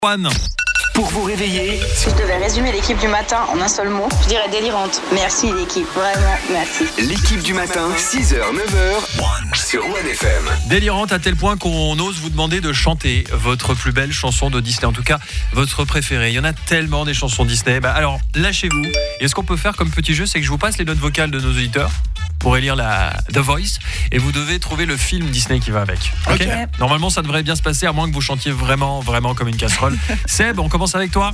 Juan. Pour vous réveiller, Si je devais résumer l'équipe du matin en un seul mot, je dirais délirante. Merci l'équipe, vraiment merci. l'équipe du matin, 6h, 9h, sur One FM. Délirante à tel point qu'on ose vous demander de chanter votre plus belle chanson de Disney, en tout cas votre préférée. Il y en a tellement des chansons Disney. Alors lâchez-vous. Et ce qu'on peut faire comme petit jeu, c'est que je vous passe les notes vocales de nos auditeurs pour élire la The Voice et vous devez trouver le film Disney qui va avec. Ok. Normalement ça devrait bien se passer à moins que vous chantiez vraiment comme une casserole. Seb, on commence avec toi.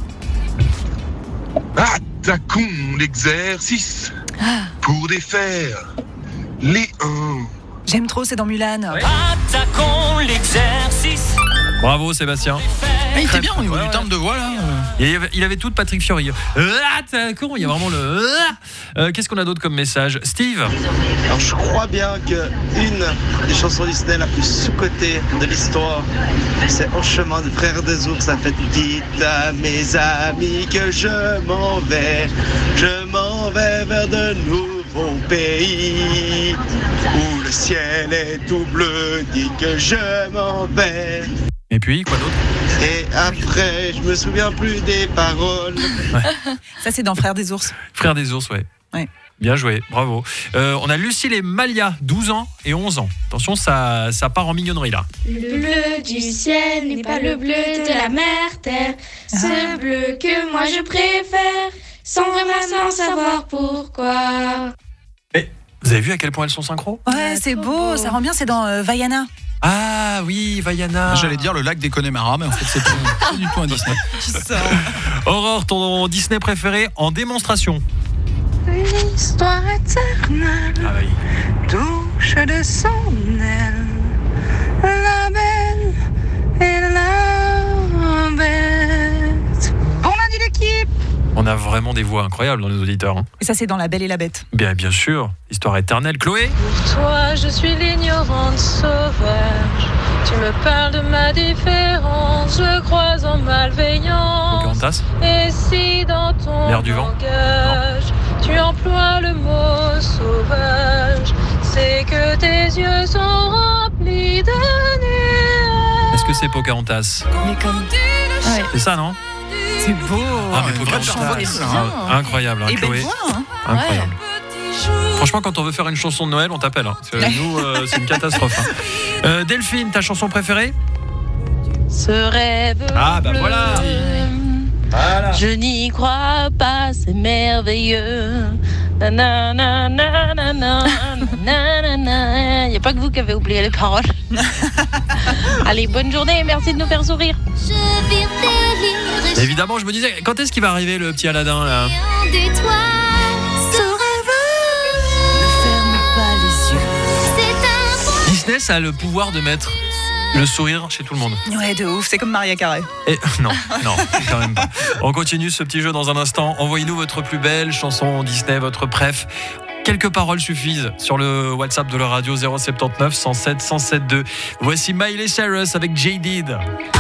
Attaquons l'exercice pour défaire les 1. J'aime trop, c'est dans Mulan. Attaquons l'exercice. Bravo Sébastien. Il était bien au niveau du timbre de voix là. Et il avait tout de Patrick Fiori. Attaquons, il y a vraiment le... Qu'est-ce qu'on a d'autre comme message? Steve. Alors je crois bien que une des chansons Disney la plus sous-cotée de l'histoire, c'est Au chemin du frère des ours. Ça fait dites à mes amis que je m'en vais vers de nouveaux pays où le ciel est tout bleu, dis que je m'en vais. Et puis quoi d'autre? Et après, je me souviens plus des paroles. Ça, c'est dans Frères des ours. Frère des ours, ouais. Bien joué, bravo. On a Lucille et Malia, 12 ans et 11 ans. Attention, ça part en mignonnerie là. Le bleu du ciel n'est pas le bleu de la mer terre. Ce bleu que moi je préfère, sans vraiment savoir pourquoi. Et vous avez vu à quel point elles sont synchro? Ouais, c'est beau, ça rend bien, c'est dans Vaiana. Ah oui, Vaiana. J'allais dire le lac des Connemara, mais en fait c'est pas du tout un Disney. Aurore, ton Disney préféré en démonstration? Une histoire éternelle Ah oui. touche de son aile la belle et la bête. On a dit l'équipe. On a vraiment des voix incroyables dans les auditeurs. Et ça, c'est dans La Belle et la Bête. Bien sûr, histoire éternelle. Chloé? Pour toi, je suis l'ignorante sauvage. Tu me parles de ma différence, je crois en malveillance. Pocahontas? Et si dans ton L'air du vent? langage, tu emploies le mot sauvage, c'est que tes yeux sont remplis de nuages. Est-ce que c'est Pocahontas? Mais comme... Ouais. C'est ça, non? C'est beau. Ah, mais vraie Pocahontas. chanteuse, Incroyable, hein, Et Chloé. belle voix, hein. Incroyable. Franchement, quand on veut faire une chanson de Noël, on t'appelle. Hein. Parce que nous, c'est une catastrophe. Hein. Delphine, ta chanson préférée? Ce rêve Ah, bah bleu, voilà. Voilà. je n'y crois pas, c'est merveilleux. Nanana, nanana, nanana. Il n'y a pas que vous qui avez oublié les paroles. Allez, bonne journée et merci de nous faire sourire. Évidemment, je me disais, quand est-ce qu'il va arriver le petit Aladdin là? Disney, ça a le pouvoir de mettre le sourire chez tout le monde. Ouais, de ouf, c'est comme Maria Carré. Et non, quand même pas. On continue ce petit jeu dans un instant. Envoyez-nous votre plus belle chanson Disney, votre préf. Quelques paroles suffisent sur le WhatsApp de la radio 079 107 107 2. Voici Miley Cyrus avec Jaded.